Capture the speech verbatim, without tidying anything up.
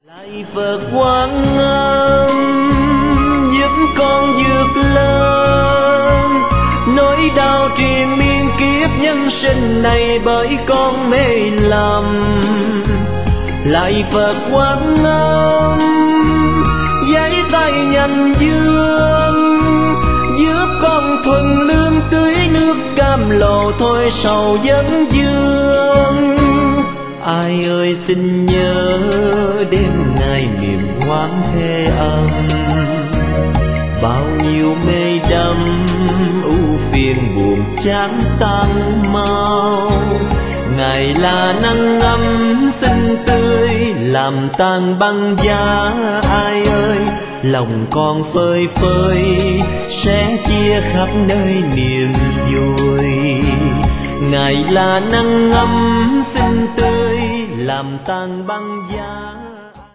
Lạy Phật Quan Âm giúp con vượt lên nỗi đau triền miên kiếp nhân sinh này bởi con mê lầm. Lạy Phật Quan Âm giấy tay nhanh dương giúp con thuần lương tưới nước cam lồ thôi sầu vấn dương. Ai ơi xin nhớ đêm ngày miền hoang thê âm, bao nhiêu mê đắm ưu phiền buồn chán tan mau. Ngài là nắng ấm xinh tươi làm tan băng giá. Ai ơi lòng con phơi phới sẽ chia khắp nơi niềm vui. Ngài là nắng ấm xinh tươi làm tan băng giá.